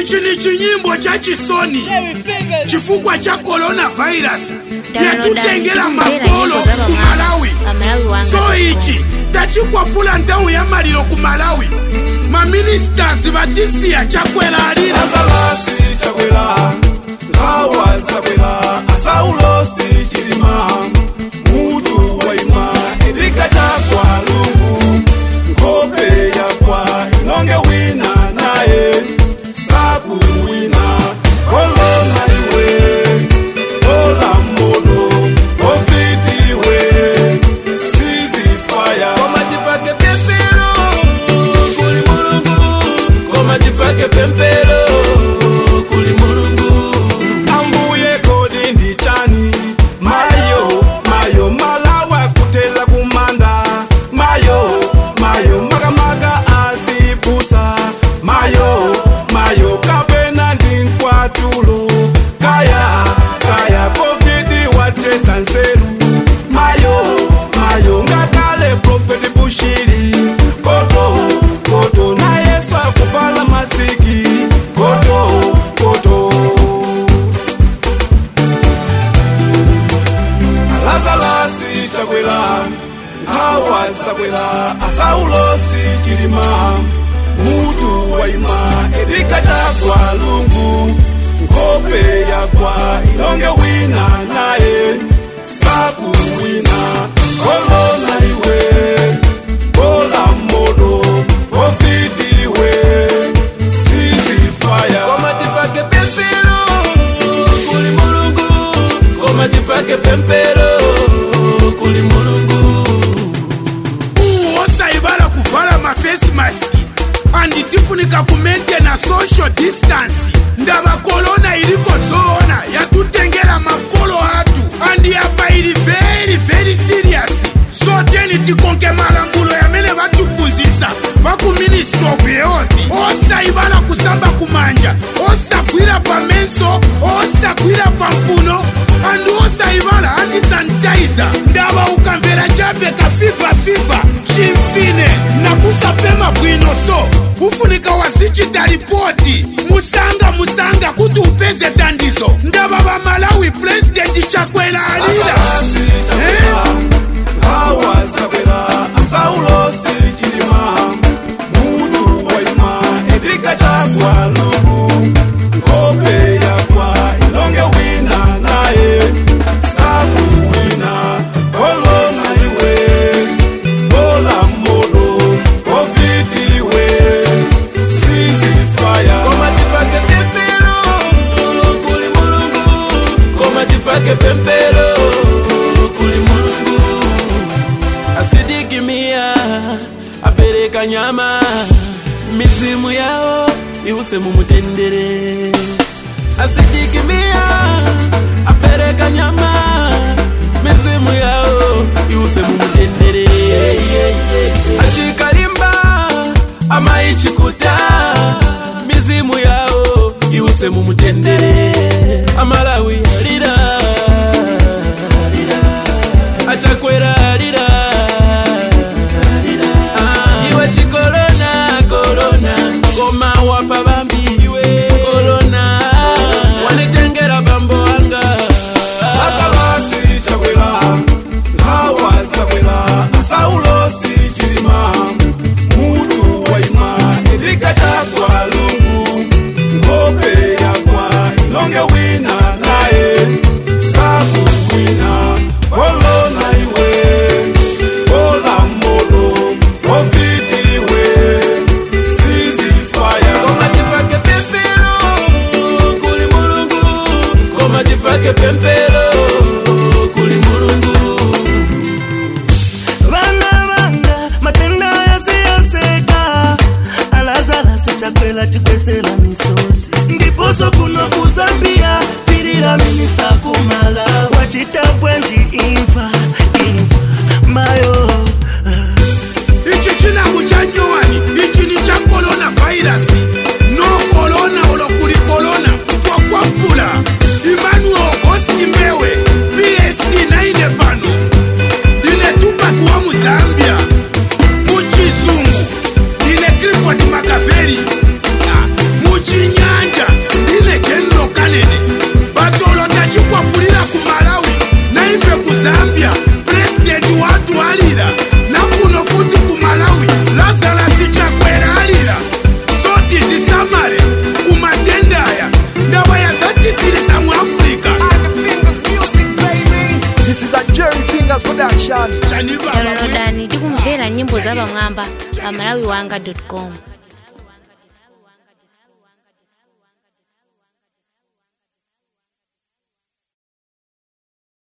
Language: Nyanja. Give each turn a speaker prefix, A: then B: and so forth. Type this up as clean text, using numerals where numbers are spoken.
A: Ichi ni chinyimbo cha chisoni chifukwa cha coronavirus yatutengela makolo ku Malawi. So ichi tachikwapula nthawi ya maliro ku Malawi. Ma ministers batisiya chakwela alira
B: Azalasi chakwela Ngawa zakwela Asaulosi chilima Mutu waima Edika chakwa lungu Ngope yakwa Inonge wina nae Saku wina Kolona iwe Ola mono Ofiti we Sisi fire
C: Komatifake pempero Kuli mulungu Komatifake pempero Kuli mulungu
B: Ambuye kodi ndi chani Mayo, mayo malawa kutela kumanda Mayo, mayo maga asipusa Mayo, mayo kapena ndinkwatulo Kaya, kaya profeti wateta nseru Mayo, mayo ngatale profeti bushiri Koto, koto na Yesu akupala masiki Koto, koto Azalasi chakwela Hawa zakwela Asaulosi chilima Mutu waima Edika chakwa lungu Ngope yakwa Inonge wina nae Saku wina Kolona iwe Kola modo Ofiti we Sisi fire
C: Komatifake pempero Kuli mulungu Komatifake pempero Kuli mulungu
A: Osaibala kuvala ma face mask andi tifunika kumente na social distance ndaba corona iliko zona yatutengela makolo atu andi hapa ili very serious. So teni tikonke malangulo yamene batupuzisa baku Ministry of Health. Osaibala kusamba kumanja, osakwila pa menso, osakwila pa mpuno, andi osaibala andi sanitizer ndaba ukambela chape ka fever chimfine na kusapema bwino. So ufunika wazichita ripoti musanga kuti upeze tandizo ndaba ba Malawi president chakwela alila
B: Hawa zakwela Asaulosi chilima Mutu waima Edika chakwa lungu Ngope yakwa Inonge wina nae Saku wina Kolona iwe Kola modo Ofiti we Sisi fire
C: Komatifake pempero Kuli mulungu Komatifake pempero Kuli mulungu Asidikimia Apereka nyama Mizimu yao Iuse mumutendere Asidikimia Apereka nyama Mizimu yao Iuse mumutendere Achikalimba Ama ichikuta Mizimu yao Iuse mumutendere Amalawi alira Achakwera alira Iwe chikorona Goma wapa bambi Iwe korona Wanitengera bambo anga
B: Azalasi chakwela Hawa zakwela Asaulosi chilima Mutu waima Edika chakwa lungu Ngope yakwa Inonge wina nae Saku wina Kolona iwe Kola modo Ofiti we Sisi fire
C: Komatifake pempero Kuli mulungu Komatifake pempero Kuli mulungu
D: Vanga matenda yasiyoseka Alazarasi chakwela chikwesela misozi Ndiposo kuno kuzambia Tirira minista kumala Wachita pwenji infa Mayo
A: ichi chinangu cha nyuwani ichi ni cha coronavirus. No corona olokuli corona kwa kwapula Emmanuel Augusti Mbewe PST 9 pano dine Tupac wa Muzambia Muchizungu dine Clifford Makaveli Muchinyanja
E: nyimbo za bamwamba pa malawiwanga.com.